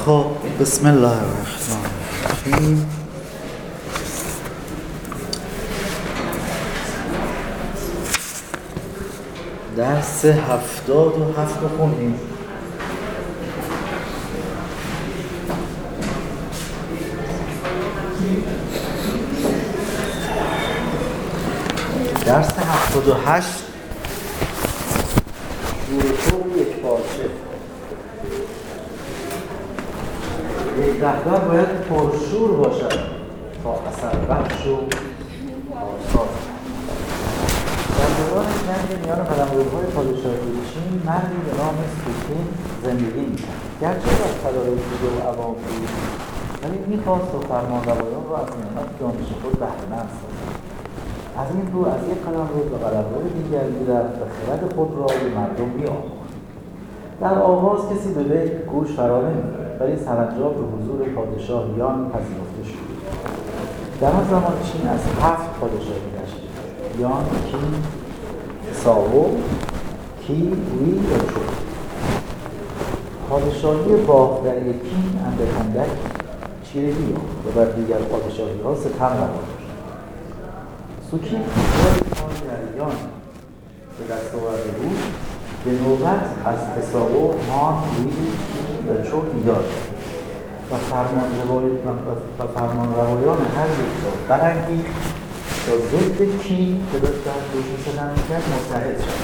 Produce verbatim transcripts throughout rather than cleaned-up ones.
خب بسم الله الرحمن الرحیم. درس هفتاد و هفت رو خوندیم. درس هفتاد و هشت شروع یک پارچه. یک رهبر باید پرشور باشد تا اثر بخش و آثار. در دوران جنگ میان قلمروهای پادشاهی چین مردی به نام سوکین زندگی می‌کرد. گرچه از تدارک بوده و عوام بود، ولی می‌خواست و فرمانروایان را از نعمت دانش خود بهره‌مند سازد. از این رو از یک قلمرو به قلمرو دیگر می‌رفت و خرد خود را به مردم می‌آموخت. در آغاز کسی به وی گوش فرا نمی‌داد، ولی سرانجام به حضور پادشاه یان پذیرفته شد. در آن زمان چین از هفت پادشاهی تشکیل شد: یان، کین، ساو، کی، وی و چو. پادشاهی باغدری کین اندک اندک چیرگی یافت و بر دیگر پادشاهی‌ها ستم روا داشت. سوکین کاری در یان به دست آورده بود، به نوبت از تساو، مان، وی، کی و چو ایجاد و فرمان روایان هر یک را برانگیخت تا ضد کی که داشت در دوش ستم می‌کرد متحد شد.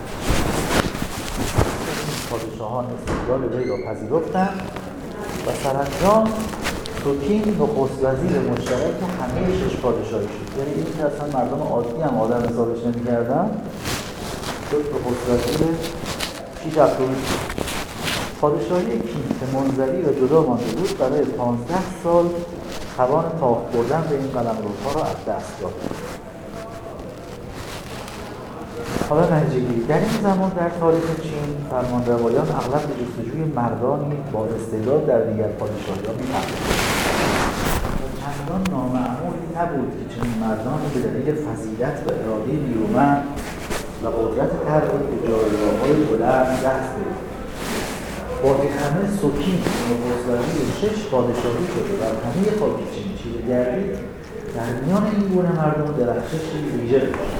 پادشاهان استقلال وی را پذیرفتند و سرانجام سوکین نخست وزیر مشترک همه شش پادشاهی شد. یعنی این که اصلا مردم عادی هم آدم حسابش نمی‌کردن، شد نخست وزیر شیش هفتم. پادشاهی کین که منزوی و جدا مانده بود برای پانزده سال توان تاخت بردن به این قلمروها را از دست داد. حالا نتیجه‌گیری در این زمان در تاریخ چین فرمانروایان اغلب به جستجوی مردانی با استعداد در دیگر پادشاهی‌ها می‌پرداختند. چندان نامعمولی نبود که چنین مردانی به دلیل فضیلت و اراده نیرومند و قدرت تربیت به جایگاه‌های بلند دست پیدا. با این همه سوکین نخست وزیر شش پادشاهی شده و همه خاک چین چیره گردید، در میان این گونه مردم درخششی ویژه داشت.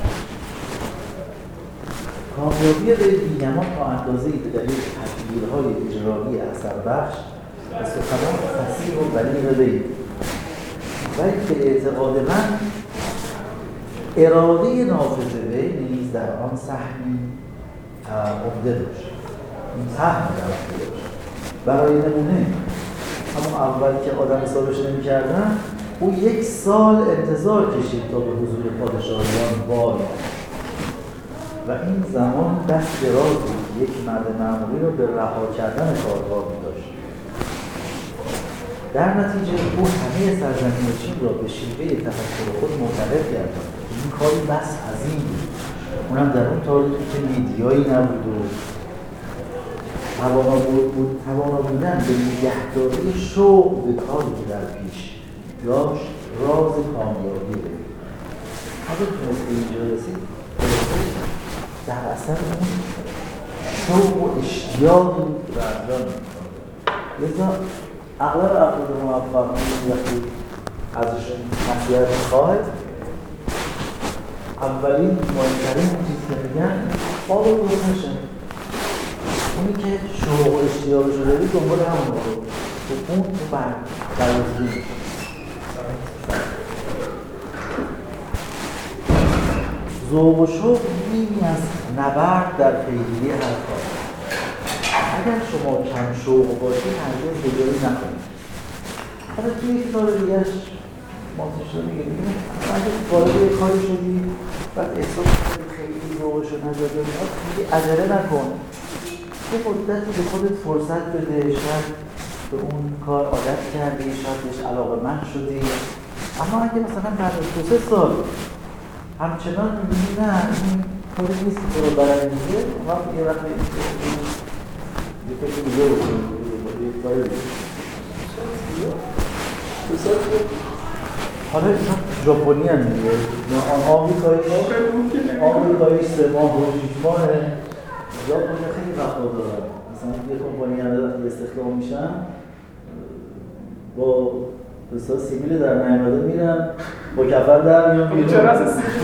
کامیابی وی بی‌گمان تا اندازه‌ای به دلیل تدبیرهای اجرایی اثربخش و سخنان فصیح و بلیغ وی، ولی به اعتقاد من اراده نافذ وی نیز در آن سهمی عمده داشت. این سهم در آن داشت. برای نمونه همون اول که آدم حسابش نمی‌کردن، او یک سال انتظار کشید تا به حضور پادشاهیان بار و این زمان دست دراز بود یک مرد معمولی را به رها کردن کارگاه می‌داشت. در نتیجه او همه سرزمین چین را به شیوه تفکر خود معتقد گرداند. این کاری بس عظیم بود، اونم در اون تاریخی که میدیایی نبود و توانا بود توانا بودن به نگهداری شوق به کاری که در پیش داشت راز کامیابی بود. اگه تونست به اینجا رسید، در اثر اون شوق و اشتیاق بود و انجام می‌کنه. لذا اغلب افراد موفق وقتی ازشون نصیحت می‌خواهد، اولین مهمترین چیزی که میگن خواب رو درست نشه. اونی که شوق و اشتیاقش رو داری دنبال همون رو تو اون تو بر برازدون ذوق و شوق نیمی از نبرد در پیگیری هر کار. اگر شما کم شوق باشید هرگز بجایی نکنید. حالا توی یک کار دیگرش مازش رو میگه بگیم اگر وارد یک کاری شدی بعد احساس کنید خیلی ذوقش رو نزده میگه عجله نکن، یه مدتی به خودت فرصت بده، شاید به اون کار عادت کردی، شاید بهش علاقه‌مند شدی، اما اگه مثلا بعد از دو سه سال همچنان می‌بینی نه این کاری نیست که تو رو برانگیزه، وقت یه وقت یه فکر دیگه بکنید، یه کاری بکنید. حالا اینا ژاپنی هم دیگه، آمریکایی آمریکایی سه ماه و شیش ماهه، ژاپنی خیلی وقت دارن. مثلا یه کمپانی هم وقتی استخدام میشن با دوستا سیبیل در نیامده میرن با کفر در میان بیرون چرا از سیبیل؟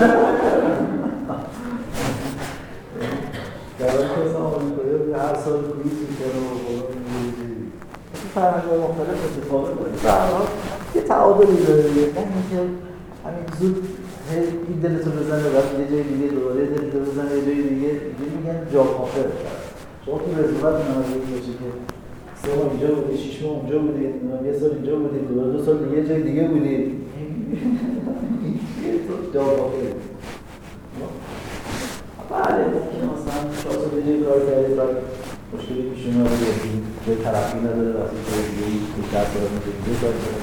در حالی که مثلا آمریکایی هر سال کویز میکنه و بلا میگه تو فرهنگ‌های مختلف اتفاق کنید و هر حال یه تعادلی داره دیگه نه اینکه همین زود این دلتو بزنه و یه جای دیگه دوباره دلتو بزنه یه جای دیگه دیگه میگن جا کافر شما تو رزومت نمازی باشه که سه ماه اینجا بودید، شش ماه اونجا بودید، یه سال اینجا بودید، دوباره دو سال دیگه جای دیگه بودید جا کافر بله ممکنه مثلا شما سال دیگه کار کردید و مشکلی پیش اومده یا جای ترقی نداره وقتی جای دیگه بیشتر سال دیگه کار کرد.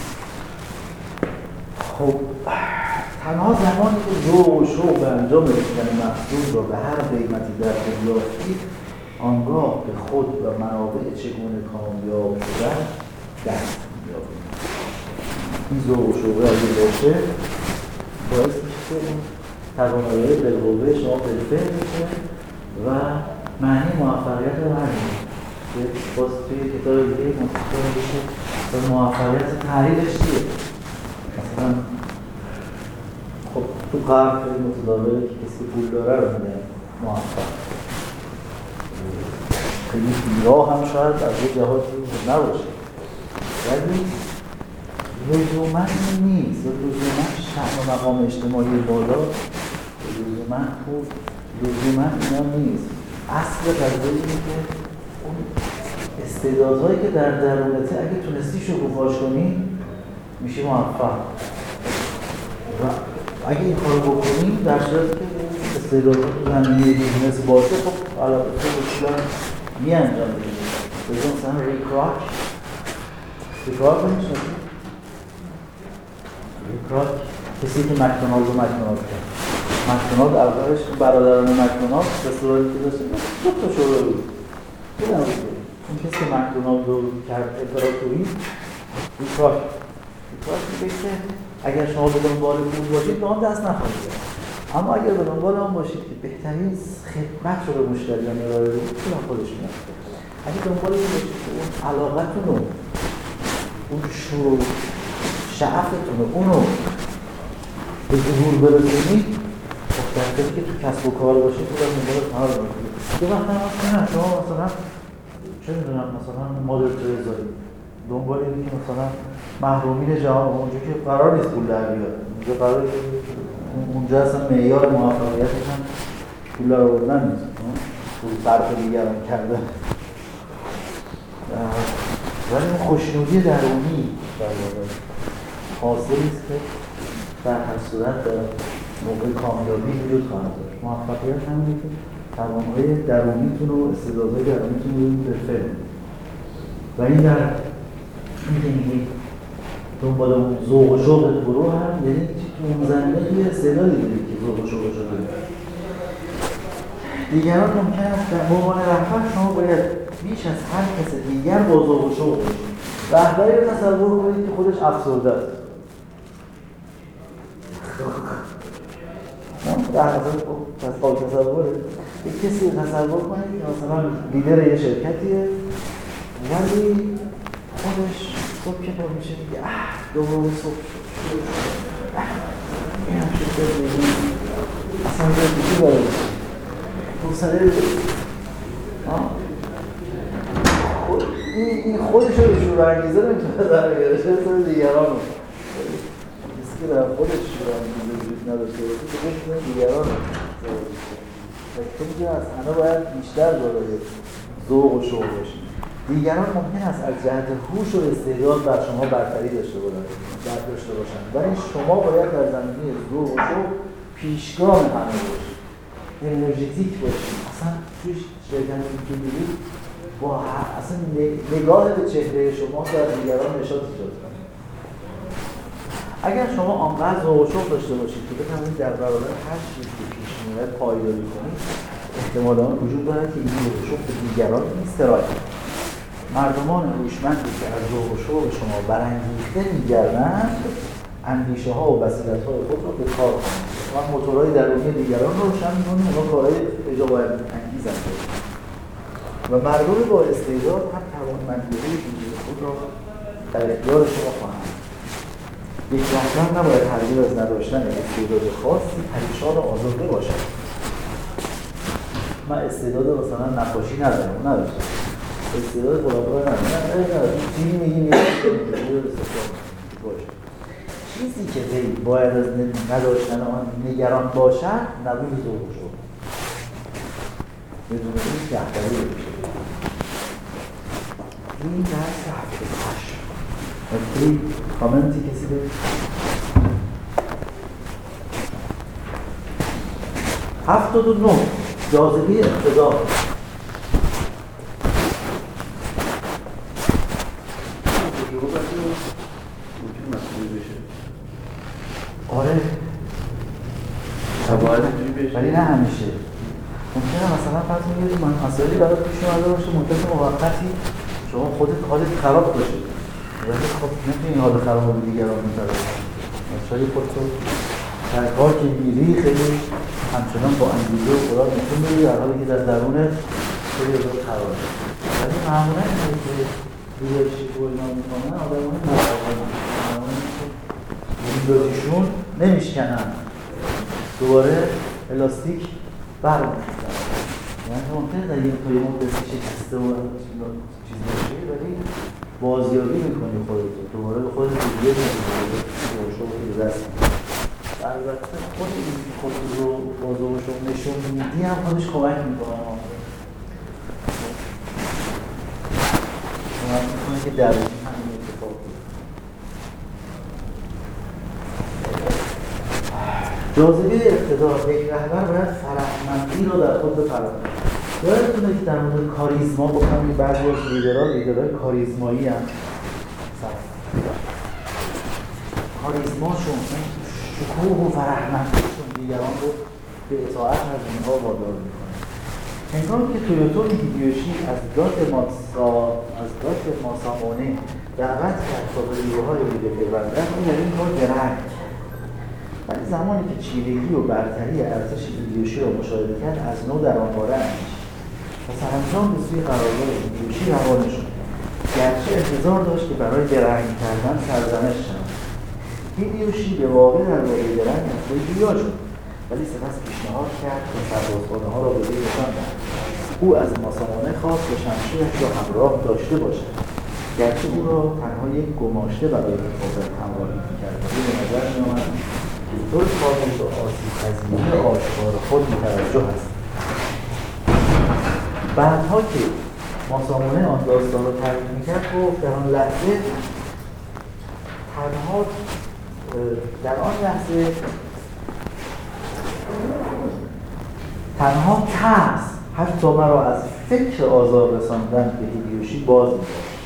خب تنها زمانی که ذوق و شوق به انجام رسیدن محصول را به هر قیمتی در خود یافتید آنگاه به خود و منابع چگونه کامیاب شدن دست می‌یابید. این ذوق و شوق اگه باشه باعث میشه که توانایی بالقوه شما بالفعل میشه و معنی موفقیت رو همین که باز توی کتاب دیگه مصطفی میشه و موفقیت تعریفش چیه؟ مثلا خب تو کار خیلی متداوله که کسی پول داره رو میگه موفق خیلی بیراه هم شاید از یه جهاتی نباشه ولی لزومن نیست لزومن شأن و مقام اجتماعی بالا لزومن خوب لزومن اینا نیست اصل قضیه اینه که اون استعدادهایی که در درونته اگه تونستی شکوفاش کنی میشی موفق و اگه این کارو بکنیم در صورتی که استعدادها تو زمینه بیزنس باشه خب علاقه بسیار می انجام بگیریم بگیم مثلا ریکراک ریکراک نمیشنسی؟ ریکراک کسی که مکدونالد رو مکدونالد کرد مکدونالد اولش برادران مکدونالد رستورانی که داشته دو تا شعبه بود این هم بود اون کسی که مکدونالد رو کرد امپراتوری ریکراک ریکراک میگه که اگر شما به دنبال پول باشید به آن دست نخواهید اما اگر به دنبال آن باشید که بهترین خدمت رو به مشتریان ارائه بدید پول هم خودش میاد اگه دنبال این باشید که اون علاقتون رو اون شور و شعفتون رو اون رو به ظهور برسونید خب در حالی که تو کسب و کار باشید پول از دنبال کار باشید یه وقت هم مثلا شما مثلا چه میدونم مثلا مادر ترزایی دنبال اینه که مثلا محرومین جهان اونجا که قرار نیست پول در بیاد اونجا قرار اونجا اصلا معیار موفقیتش هم پول در آوردن نیست پول صرف دیگران کردن ولی اون خوشنودی درونی حاصلی است که در هر صورت در موقع کامیابی وجود خواهد داشت موفقیت همینه که توانایی درونیتون و استعدادهای درونیتون رو بالفعل و این در این که میگه دنبال اون ذوق و شوقت برو هم یعنی تو اون زمینه توی استعدادی داری که ذوق و شوقش رو داری دیگران ممکن است در عنوان رهبر شما باید بیش از هر کس دیگر با ذوق و شوق باشید رهبری رو تصور کنید که خودش افسرده است تصور تصوره یک کسی تصور کنید که مثلا لیدر یه شرکتیه ولی خودش صبح که پا میشه میگه اه دوباره صبح شد این هم شد بگیم اصلا جای دیگه باید حوصله این خودش رو به شورانگیزه نمیتونه در بیاره چه سر دیگران رو کسی که در خودش شورانگیزه وجود نداشته باشه که بشونه دیگران رو تو میگه از همه باید بیشتر داره ذوق و شوق باشید دیگران ممکن است از جهت هوش و استعداد بر شما برتری داشته باشند داشته باشند ولی شما باید در زمینه ذوق و شوق پیشگام همه باشید انرژیتیک باشید اصلا توی شرکت که می‌بینید با اصلا نگاه به چهره شما در دیگران نشاط ایجاد کنید اگر شما آنقدر ذوق و شوق داشته باشید که بتوانید در برابر هر چیزی که پیش میاد پایداری کنید احتمال آن وجود دارد که این ذوق و شوق به دیگران استراحت مردمان هوشمندی که از ذوق و شوق شما برانگیخته می‌گردند اندیشه ها و بصیرت های خود را به کار کنند و موتورهای درونی دیگران رو روشن می‌کنید اونا کارهای اجابت انگیز انجام و مردم با استعداد هم توانمندی‌های وجود خود را در اختیار شما خواهند. یک رهبر نباید هرگز از نداشتن استعداد خاصی پریشان و آزرده باشد. من استعداد مثلا نقاشی ندارم، نداشتم. استعداد خلافه ندارم. نه نه نه چیزی میگی میگی باشه. چیزی که وی باید از نداشتن آن نگران باشد نبود ظهور شد. بدون این رهبری بشه. این درس هفته هشت. این کامنتی کسی دارید؟ هفتاد و نه جاذبه اقتضا. آره ولی نه همیشه. ممکنه مثلا فرض میگید من مسائلی برای پیش اومده باشه مدت موقتی شما خودت حالت خراب باشه ولی خب نمیتونی حال خراب رو دیگران میذاره. مثلا خودتو در کار که میری خیلی همچنان با انگیزه و خدا نشون میدی در حالی که در درونه خیلی رو خراب شد. ولی معمولا اینه که لیدرشیپ و اینا میکنن آدمان مقاومن. آدمانی که ویندوزیشون نمیشکنن دوباره الاستیک برمی‌گردن. یعنی ممکنه در یک پای مدت شکسته و چیز باشه ولی بازیابی میکنی خودت دوباره به خودت دیگه می‌کنی دوباره شما که دست البته خود این خود رو بازوشو نشون میدی هم خودش کمک میکنه. کمک میکنه که درجی همین اتفاق بود. جاذبه اقتدار. یک رهبر باید فرهمندی رو در خود بپرورد. یادتونه که در مورد کاریزما گفتم که بعضی از لیدرها لیدرهای کاریزمایی هم کاریزماشون شکوه و فرهمندیشون دیگران رو به اطاعت از اینها وادار میکنه. هنگامی که تویوتومی هیدیوشی از دات ماسا از دات ماسامونه دعوت کرد تا به نیروهای بوده پیوندن این در این کار درنگ. ولی زمانی که چیرگی و برتری ارتش هیدیوشی را مشاهده کرد از نو در آن باره اندیشید و سرانجام به سوی قرارگاه هیدیوشی روانه شد. گرچه انتظار داشت که برای درنگ کردن سرزنش شود. هیدیوشی به واقع در واقع درنگ از خود جویا شد ولی سپس پیشنهاد کرد که سربازخانه ها را به وی نشان دهد. او از ماسامونه خواست که شمشیرش را همراه داشته باشد گرچه او را تنها یک گماشته برای حفاظت همراهی میکرد ولی به نظر میآمد که طور کامل به آسیب‌پذیری آشکار خود متوجه است. بعدها که ماسامونه آن داستان را تعریف میکرد گفت در آن لحظه تنها در آن لحظه تنها ترس حتی مرا از فکر آزار رساندن به هیدیوشی باز می‌داشت.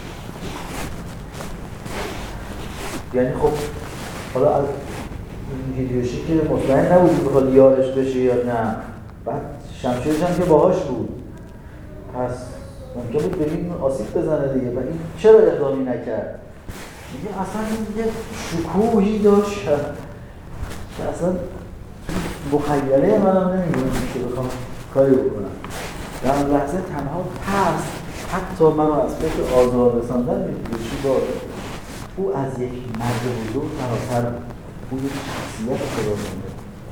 یعنی خب حالا از هیدیوشی که مطمئن نبود که بخواد یارش بشه یا نه بعد شمشیرش هم که باهاش بود پس ممکن بود ببین آسیب بزنه دیگه و این چرا اقدامی نکرد؟ میگه اصلا یه شکوهی داشت که اصلا مخیله منم نمیدونم که بخوام کاری بکنم. در اون لحظه تنها ترس حتی منو از فکر آزار رساندن می‌کشی باشه. او از یک مرد بزرگ فراتر او یک شخصیت خدا مونده.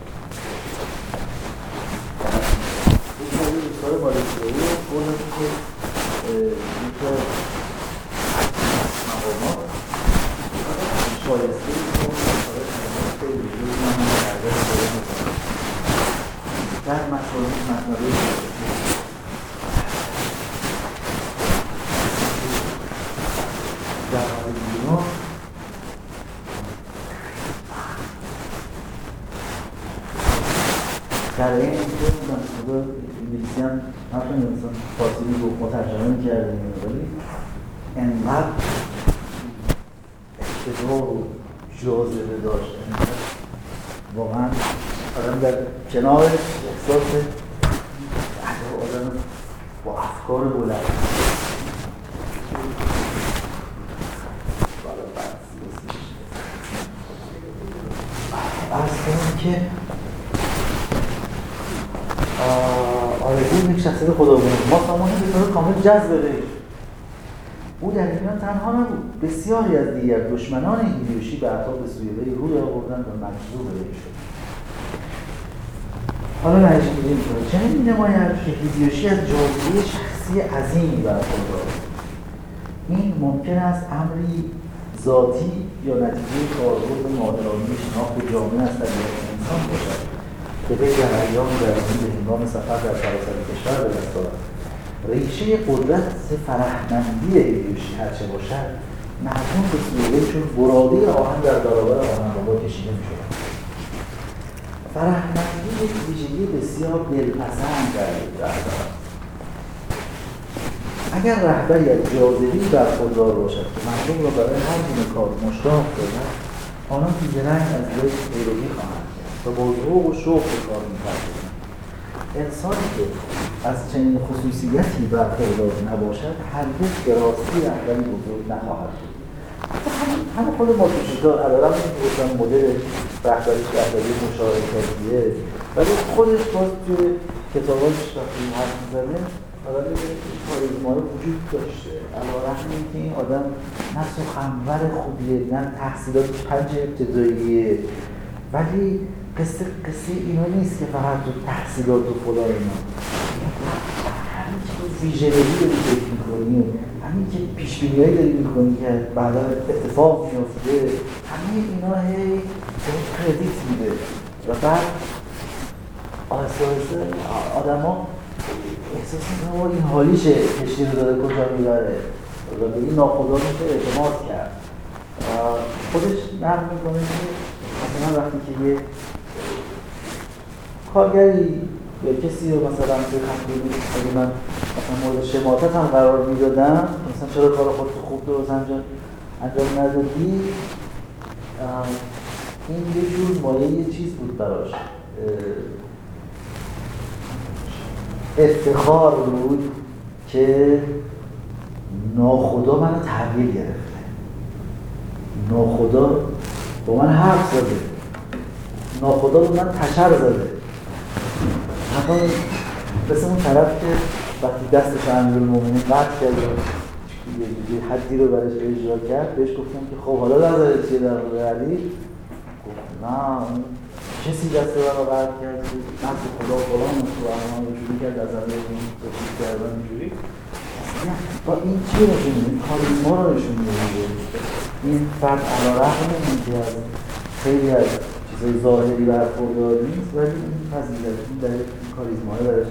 این روزگار مالیسیایی رو گفتم که اینکه مقامات شایسته در مسئولیت مطمئنی در حال دیگه در این اینکه خدا انگلیسی هم همچون انسان فارسی گفت ما ترجمه می‌کردیم ولی انقدر اقتدار و جاذبه داشت واقعا آدم در کنارش احساس آدم با افکار بلند عرض کنم که آره این یک شخصیت خدا بود ما سامانه به طور کامل جذب بهش او در ایران تنها نبود، بسیاری از دیگر دشمنان هیدیوشی بعدها به سوی وی روی آوردند و مجذوب وی شد. حالا نهیش می‌دیم کنه چنین می‌نماید که هیدیوشی از جاذبه شخصی عظیمی برخوردار است. این ممکن است امری ذاتی یا نتیجه کاربرد مادرانه شناخت جامعه از طبیعت انسان باشد که وی در ایام درونی به هنگام سفر در سراسر کشور به دست آورد. ریشه قدرت فرهمندی هیدیوشی هرچه باشد مردم به سوی وی چون براده آهن در برابر آهن‌بابا کشیده می‌شد. فرهمندی یک ویژگی بسیار دلپسند در رهبر است. اگر رهبری از جاذبه‌ای برخوردار باشد که مردم را برای هر گونه کار مشتاق کند، آنان بی‌درنگ از وی پیروی خواهند کرد و با ذوق و شوق به کار می‌پردازند. انسانی که از چنین خصوصیتی برخوردار نباشد هرگز به راستی رهبری بزرگ نخواهد بود. همه خود مارکوشیکا علیرغم اینکه گفتن مدل رهبریش رهبری مشارکتیه، ولی خودش باز توی کتاباش وقتی حرف می‌زنه حالا ببینید این کاریزما وجود داشته. علیرغم اینکه این آدم نه سخنور خوبیه، نه تحصیلات پنج ابتداییه، ولی قصه قصه اینا نیست که فقط تو تحصیلات و فلان اینا. همین که تو ویژگی داری فکر می‌کنی، همین که پیش‌بینی‌هایی داری می‌کنی که بعدا اتفاق می‌افته، همه اینا هی به کردیت میده و بعد آهسته آهسته آدم‌ها احساس می‌کنه این حالیشه کشتی رو داره کجا میبره و به این ناخدا میشه اعتماد کرد. خودش نقل می‌کنه که مثلا وقتی که یه کارگری یا کسی رو مثلا توی خطی اگه من مثلا مورد شماتت هم قرار میدادم، مثلا چرا کار خودتو خوب درست انجام انجام ندادی، این یه جور مایه یه چیز بود براش، افتخار بود که ناخدا منو تحویل گرفته، ناخدا با من حرف زده، ناخدا با من تشر زده. حتی مثل اون طرف که وقتی دستش امیرالمومنین قطع کرد یه حدی رو برش اجرا کرد، بهش گفتم که خب حالا نظرت چیه در مورد علی؟ گفت نه اون کسی دست رو قطع کرد نزد خدا فلان و تو امان رو جوری کرد از همه این توفیق کردن اینجوری. اصلا با این چی نشون میده؟ کاریزما رو نشون میده. این فرد علیرغم اینکه از خیلی از چیزای ظاهری برخوردار نیست، ولی این فضیلت این در این کاریزما برش.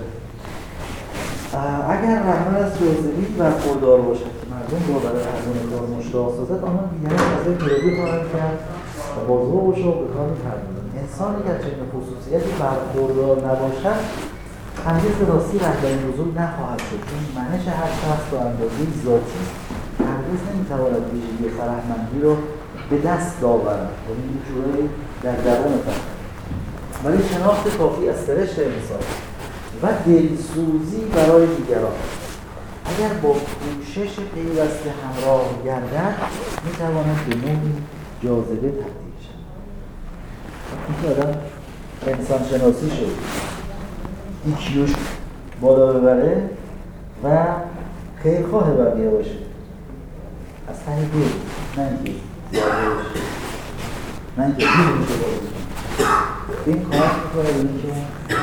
اگر رهبر از جاذبه‌ای برخوردار باشد که مردم را برای ارزان کار مشتاق سازد، آنها دیگران از وی پیروی خواهند کرد و با ذوق و شوق به کار می‌پردازند. انسانی که از چنین خصوصیتی برخوردار نباشد هرگز به راستی رهبری بزرگ نخواهد شد، چون منش هر شخص با اندازه ذاتی هرگز نمی‌تواند ویژگی فرهمندی را به دست آورد و این جورایی در درون فرد، ولی شناخت کافی از سرشت انسان و دلسوزی برای دیگران اگر با کوشش پیوسته همراه گردد می‌تواند به نوعی جاذبه تبدیل شود. اینکه آدم انسان شناسی شد، ایکیوش بالا ببره و خیرخواه بقیه باشه از ته دل، نه اینکه زیاده باشه، نه اینکه دیر میشه باشه. این کمک میکنه به اینکه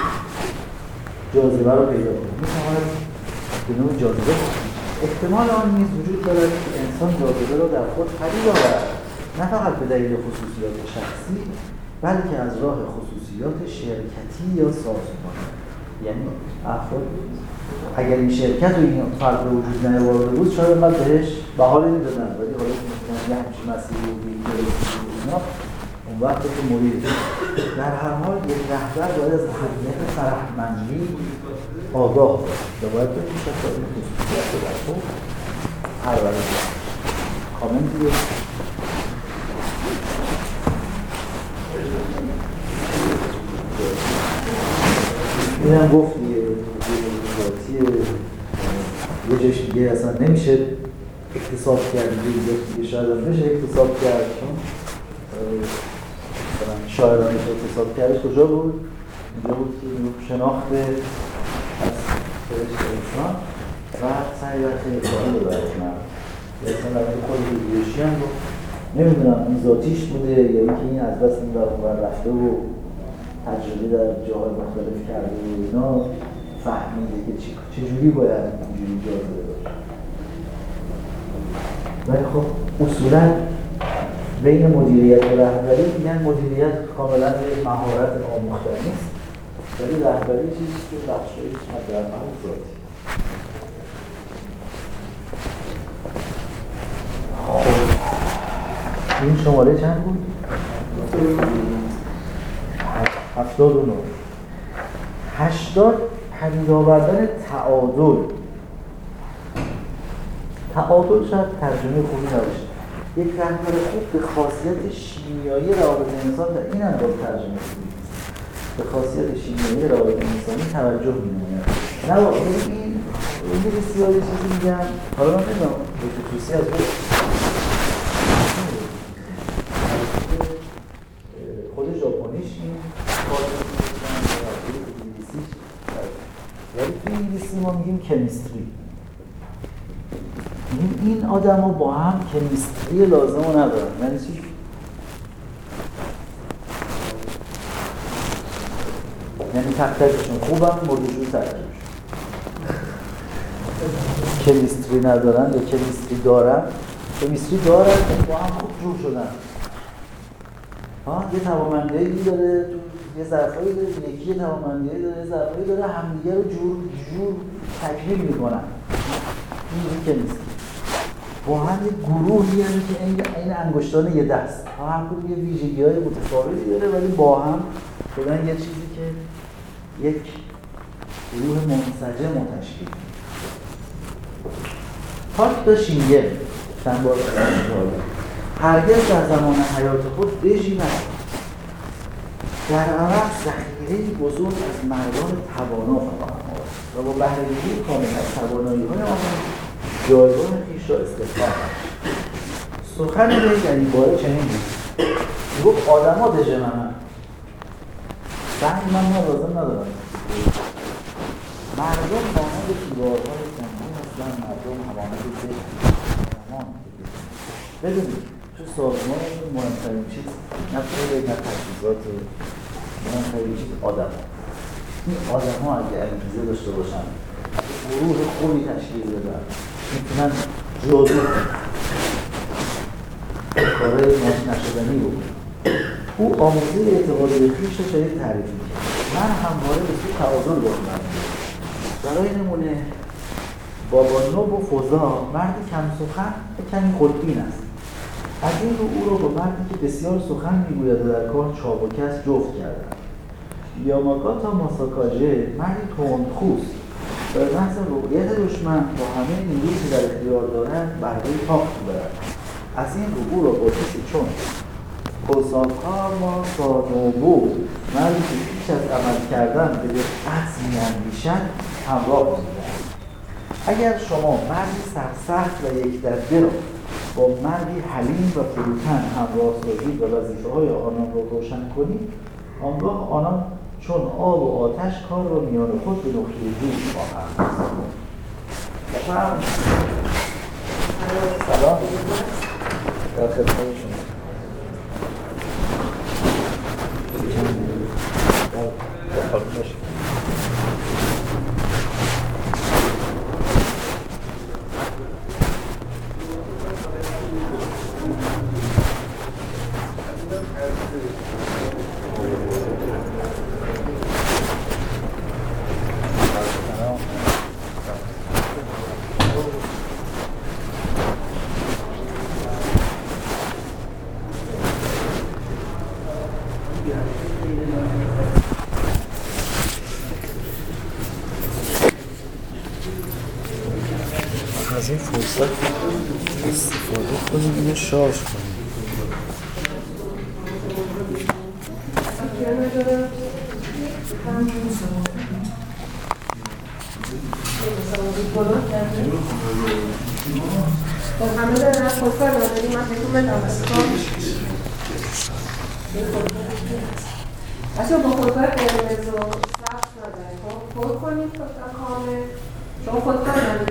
جاذبه رو پیدا کنه. میتواند به نوع جاذبه احتمال آن نیز وجود دارد که انسان جاذبه را در خود پدید آورد، نه فقط به دلیل خصوصیات شخصی بلکه از راه خصوصیات شرکتی یا سازمانی. یعنی افراد اگر این شرکت و این فرد به وجود نیاورده بود شاید اینقدر بهش بها نمیدادن، ولی حالا یه همچین مسیحی و اینا اون وقت که مرید. در هر حال یک رهبر باید از اهمیت فرهمندی آگاه باشه و باید بهش شخصا این خصوصیت رو در خود پرورش دهد. کامنتی رو اینم گفت دیگه ذاتیه، یه جاش دیگه اصلا نمیشه اکتساب کرد، دیگه شاید هم نمیشه اکتساب کرد، چون شاعرانش اکتساب کردش کجا بود؟ اینجا بود که شناخت از فرشت انسان و سعی در خیلی کاری رو برکنم یا اصلا روند خود ویژگیشی هم رو نمیدونم این ذاتیش بوده یا اینکه این از بس این راه رفته و تجربه در جاهای مختلف کرده و اینا فهمیده که چجوری باید اینجوری جاذبه باشه. ولی خب اصولا بین مدیریت و رهبری میگن مدیریت کاملا یک مهارت آموختنی است، ولی رهبری چیزی که بخشایش حداقل ذاتی. خب این شماره چند بود؟ هفتاد و نه. هشتاد پدید آوردن تعادل. تعادل شاید ترجمه خوبی نباشه. یک رهبر خوب به خاصیت شیمیایی روابط انسان در این اندازه ترجمه خوبی به خاصیت شیمیایی روابط انسانی توجه می‌نماید. نه واقعا این انگلیسی ها یه چیزی میگن، حالا من نمیدونم به خصوصی از خود ژاپنیش این انگلیسیش، ولی تو انگلیسی ما میگیم کمیستری. این آدم ها با هم کمیستری لازم رو ندارن. یعنی چی؟ یعنی تک-تکشون خوبم، مردشون تک-تکشون کمیستری ندارن یا کمیستری دارن. کمیستری دارن با هم خوب جور شدن. ها یه توانمندی داره، یه ظرفایی داره، یکی توانمندی داره، یه ظرفایی داره، همدیگه رو جور جور تکمیل میکنن. این کمیستری. با هم یک گروهی هست که این این انگشتان یه دست هر کدوم یه ویژگی‌های متفاوتی داره، ولی با هم شدن یه چیزی که یک گروه منسجم تشکیل میده. تاکتا شینگن چند بار هرگز در زمان حیات خود رژیم نداشت. در عوض ذخیره‌ای بزرگ از مردان توانا فراهم آورد و با بهره‌گیری کامل از توانایی‌های آنها جایگاه خویش را استحقاق کرد. سخن وی در این باره چنین بود: میگفت آدم‌ها دژ منن، سنگ من لازم ندارم. مردم مانند دیوارهای سنگین هستند، مردم همانند دژ همان. ببینید تو سازمان مهمترین چیز نه پول نه تجهیزات، مهمترین چیز آدم‌ها. این آدم‌ها اگه انگیزه داشته باشن، گروه خوبی تشکیل بدن، میتونن جادو کارهای نشدنی بود. او آموزه اعتقاد به خویش را شدید تعریف می‌کرد. من همواره به سوی تعادل باندم. برای نمونه بابا نوب و فوزا مردی کم سخن و کمی خودبین است. از این رو او را با مردی که بسیار سخن میگوید و در کار چابک است جفت کردند. یاماگاتا ماساکاژه مردی تندخوست و به محض رؤیت دشمن با همه نیرویی که در اختیار دارد برای تاخت می‌برد. از این رو او را با کسی چون کوساکا ماسانوبو مردی که پیش از عمل کردن به دقت می‌اندیشد همراه می‌گیرد. اگر شما مردی سرسخت و یک دسته را با مردی حلیم و فروتن همراه سازید و وظیفه‌های آنان را روشن کنید، آنگاه آنان چون آب و آتش کار را میان خود به نقطه جوش خواهند رساند. سلام در خدمت شما. از این فرصت استفاده کنیم و شارژ کنیم. خب همه دارن خودکار داریم، من بهتون بدم اصلا با خودکار قرمز و سبز نداریم. خب خود کنید خودکار کامل، شما خودکار نداریم.